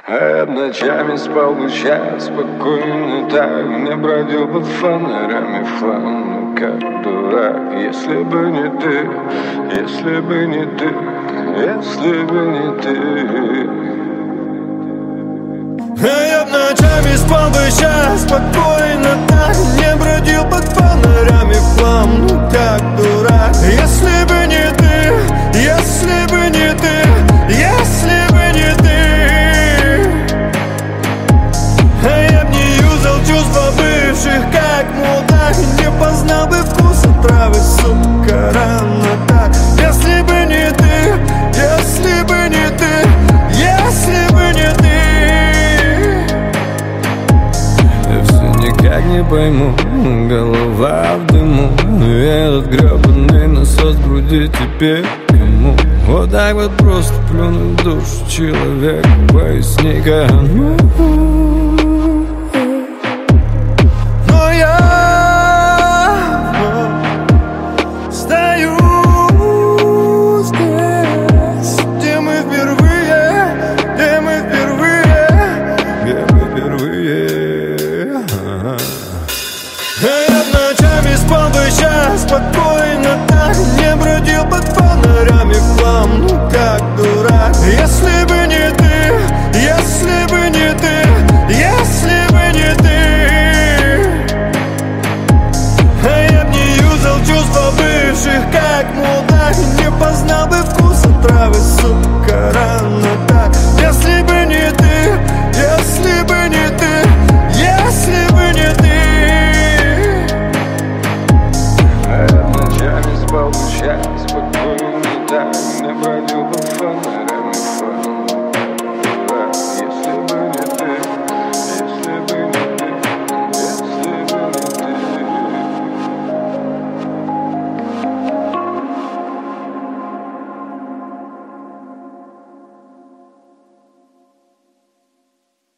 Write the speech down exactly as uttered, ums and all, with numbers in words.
А я ночами спал бы час спокойно так, не бродил под фонарями в хлам, как дурак. Если бы не ты, если бы не ты, если бы не ты. А я ночами спал бы час спокойно так, не бродил под фонарями в хлам, ну как дурак. Если бы не ты, если бы не ты, если бы не ты. А я б не юзал чувства бывших, как мудак, не познал бы вкуса травы, сука, рано так. Если бы не ты, если бы не ты, если бы не ты. Я все никак не пойму, голова в дыму, и этот гребаный насос в груди теперь кому? Вот так вот просто плюнуть в душу человека, поясни-ка.